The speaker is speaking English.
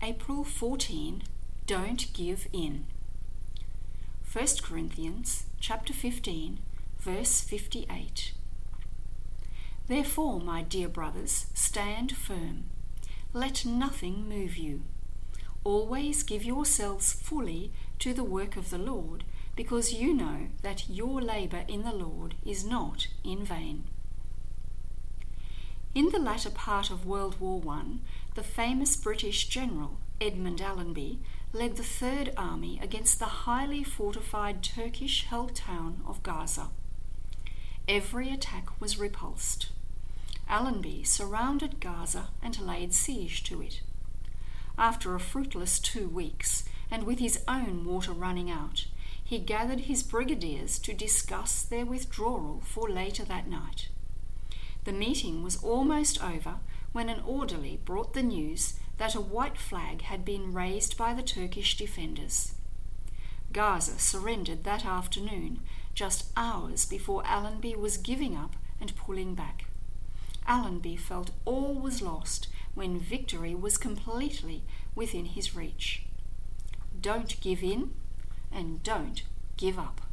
April 14, Don't Give In. 1 Corinthians chapter 15, verse 58. Therefore, my dear brothers, stand firm. Let nothing move you. Always give yourselves fully to the work of the Lord, because you know that your labour in the Lord is not in vain. In the latter part of World War I, the famous British general Edmund Allenby led the Third Army against the highly fortified Turkish-held town of Gaza. Every attack was repulsed. Allenby surrounded Gaza and laid siege to it. After a fruitless 2 weeks, and with his own water running out, he gathered his brigadiers to discuss their withdrawal for later that night. The meeting was almost over when an orderly brought the news that a white flag had been raised by the Turkish defenders. Gaza surrendered that afternoon, just hours before Allenby was giving up and pulling back. Allenby felt all was lost when victory was completely within his reach. Don't give in and don't give up.